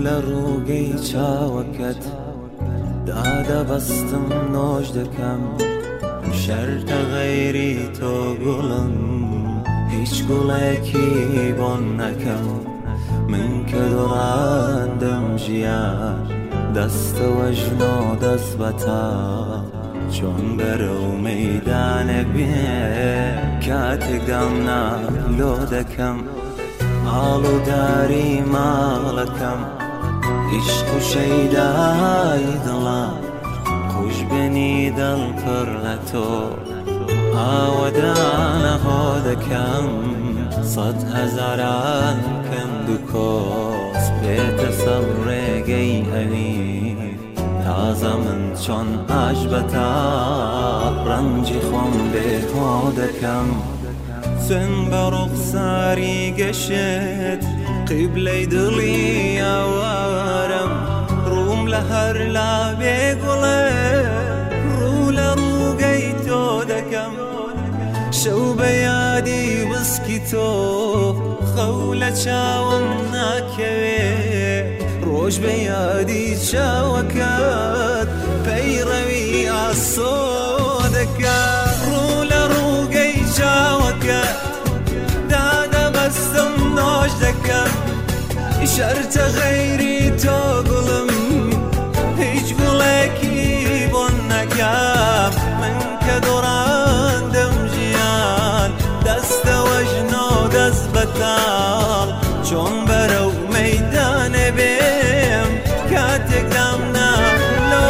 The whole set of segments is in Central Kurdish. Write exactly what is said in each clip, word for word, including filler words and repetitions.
ڕووگەی چاوەکەت دادە بەستم نۆش دەکەم شەرتە غەیری تۆ گوڵم هیچ گوڵێکی بۆن نەکەم من کە دۆڕاندەم ژیان دەستەوە ژنۆ دەست بەتا چۆن بەرەو مەیدانە بێ کاتێک دامنا لۆ دەکەم ئاڵوداری ماڵەکەم عیشق و شەیدای دڵم خوشبێنی دڵ پڕ لە تۆ ئاوەدانە هۆ دەکەم سەد هەزاران کەند و کۆس بێتە سەر ڕێگەی ئەوی تازە من چۆن ئاش بەتا ڕەنجی خۆم بێهۆ دەکەم سن بە ڕوخساری گەشت قیبلەی دڵی ئاوارم ڕووم لە هەر لا بێگوڵێ ڕوو لە ڕووگەی تۆ دەکەم شەو بە یادی وسکی تۆ خەو لە چاوم ناکەوێ ڕۆژ بە یادی چاوەکەت پەیڕەوی ئاسۆ دەکات ڕوو لە ڕووگەی چاوەکەت دادەبەستم نۆش دەکەم شەرتە غەیری تۆ گوڵم هیچ گوڵێکی بۆن نەکەم من کە دۆڕاندەم ژیان دەستەوە ژنۆ دەست بەتاڵ چۆن بەرەو مەیدانە بێم کاتێک دامنا لۆ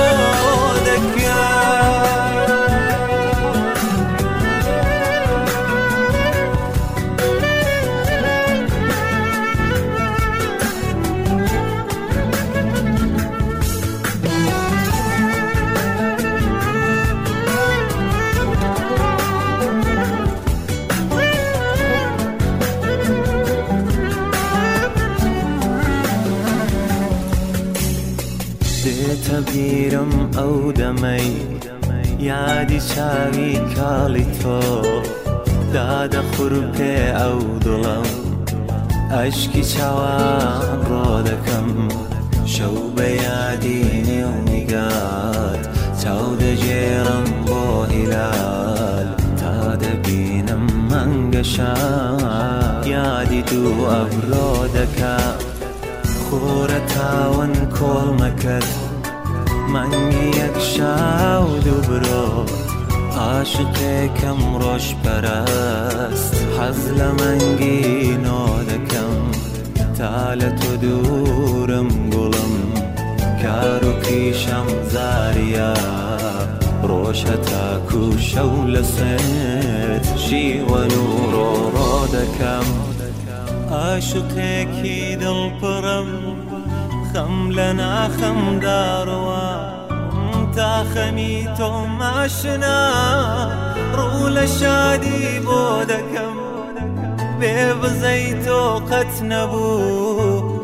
دێتە بیرم ئەو دەمەی یادی چاوی کاڵی تۆ دادە خوڕپێ ئەو دڵم ئەشکی چاوان ڕۆ دەکەم شەو بە یادی نێو نیگات چاو دەژێڕم بۆ هیلال تا دەبینم مەنگەشان یادی دوو ئەڤڕۆ دەکات خۆرە تاوەن کۆڵمەکەت مانگی یەک شاو دوو برۆ عاشقێکم ڕۆژ پەرست حەز لە مانگی نۆ دەکەم تا لە تۆ دوورم گوڵم کار و کیشەم زاریە ڕۆژ هەتاکو شەو لە سێت شیوەن و ڕۆڕۆ دەکەم عاشقێکی دڵپڕم خەم لە ناخەمداڕوە تا خەمی تۆ ماشنا ڕوو لە شادی بۆ دەکەم بێ بزەی تۆ قەت نەبوو